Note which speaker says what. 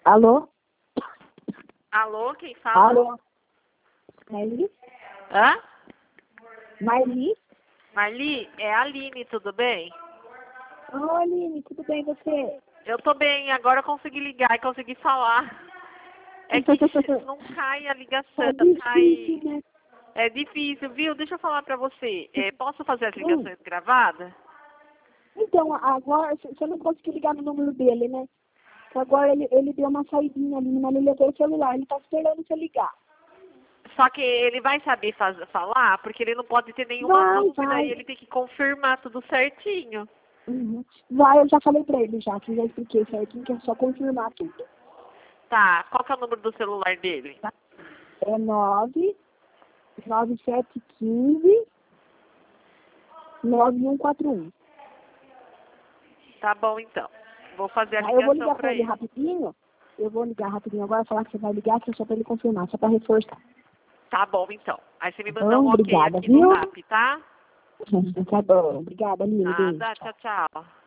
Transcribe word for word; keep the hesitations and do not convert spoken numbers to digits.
Speaker 1: Alô?
Speaker 2: Alô, quem fala?
Speaker 1: Alô? Marli?
Speaker 2: Hã?
Speaker 1: Marli?
Speaker 2: Marli, é a Aline, tudo bem?
Speaker 1: Oi, Aline, tudo bem você?
Speaker 2: Eu tô bem, agora eu consegui ligar e consegui falar. É que não cai a ligação,
Speaker 1: Tá difícil,
Speaker 2: cai...
Speaker 1: né?
Speaker 2: É difícil, viu? Deixa eu falar pra você. É, posso fazer as
Speaker 1: Hum.
Speaker 2: ligações gravadas?
Speaker 1: Então, agora, você não conseguiu ligar no número dele, né? Que agora ele, ele deu uma saidinha ali, mas ele levou o celular, ele tá esperando você ligar.
Speaker 2: Só que ele vai saber faz, falar, porque ele não pode ter nenhuma
Speaker 1: Vai,
Speaker 2: dúvida
Speaker 1: vai.
Speaker 2: e ele tem que confirmar tudo certinho.
Speaker 1: Uhum. Vai, eu já falei pra ele já, que já expliquei certinho, que é só confirmar tudo.
Speaker 2: Tá, qual que é o número do celular dele?
Speaker 1: Tá? É nove, nove sete um cinco, nove um quatro um.
Speaker 2: Tá bom, então. Vou fazer a
Speaker 1: Tá? Eu vou
Speaker 2: ligação
Speaker 1: ligar pra
Speaker 2: pra
Speaker 1: ele
Speaker 2: ele.
Speaker 1: rapidinho. Eu vou ligar rapidinho agora, falar que você vai ligar, que é só pra ele confirmar, só pra reforçar.
Speaker 2: Tá bom, então. Aí você me
Speaker 1: Tá
Speaker 2: manda
Speaker 1: bom?
Speaker 2: um ok
Speaker 1: Obrigada,
Speaker 2: aqui no
Speaker 1: viu?
Speaker 2: Rap, tá?
Speaker 1: Tá bom. Obrigada, Aline. Beijo.
Speaker 2: Nada, tchau, tchau.